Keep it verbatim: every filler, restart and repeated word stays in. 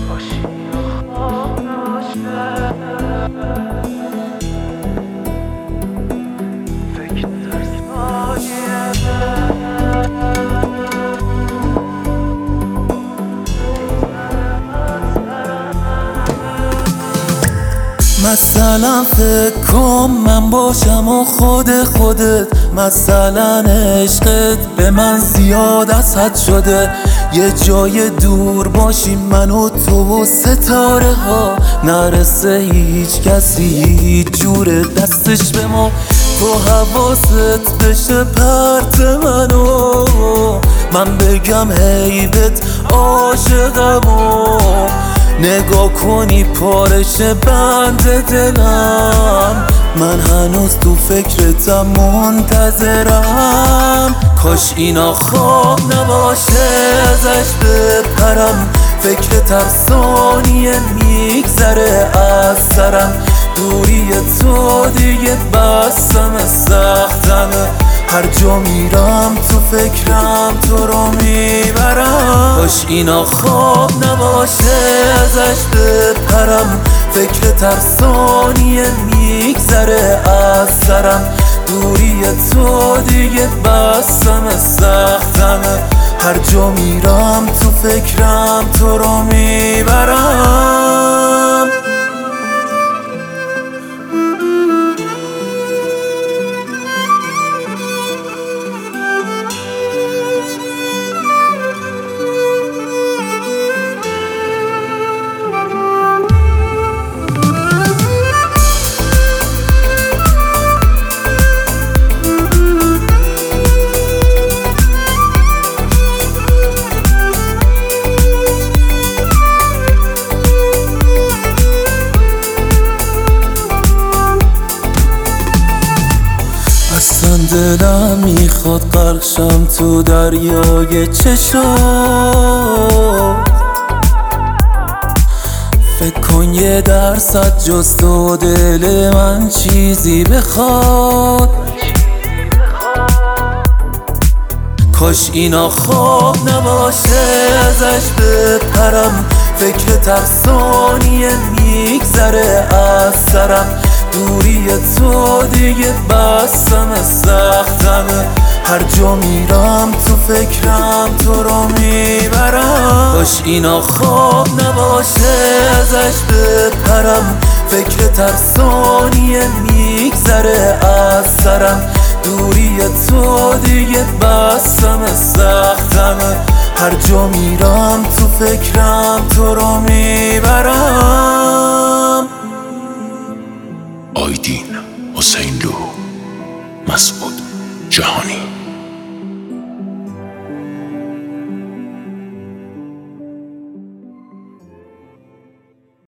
مثلا فکر کن من باشم و خود خودت، مثلا عشقت به من زیاد از حد شده. یه جای دور باشیم من و تو و ستاره ها، نرسه هیچ کسی هیچ جور دستش به ما. تو حواست بشه پرت منو، من بگم حیبت عاشقم و نگاه کنی پارش بند دلم. من هنوز تو فکرتم منتظرم، کاش اینا خواب نباشه ازش بپرم. فکر ترسانیه میگذره از سرم، دوری تو دیگه بسم سختمه. هر جا میرم تو فکرم تو رو میبرم، کاش اینا خواب نباشه ازش بپرم. فکر ترسانیه میگذره از سرم، دوری تو دیگه بسم سختمه. هر جا میرم تو فکرم تو رو میبرم. اصلا دلم میخواد غرقشم تو دریای چشم. فکر کن یه درصد جز تو دل من چیزی بخواد، کاش اینا خواب نباشه ازش بپرم. فکر ترسانیه میگذره از سرم، دوری تو دیگه بسم سختمه. هر جا میرم تو فکرم تو رو میبرم، کاش اینا خواب نباشه ازش بپرم. فکر ترسانیه میگذره از سرم، دوری تو دیگه بسم سختمه. هر جا میرم تو فکرم تو رو میبرم. آیدین حسین لو، مسعود جهانی.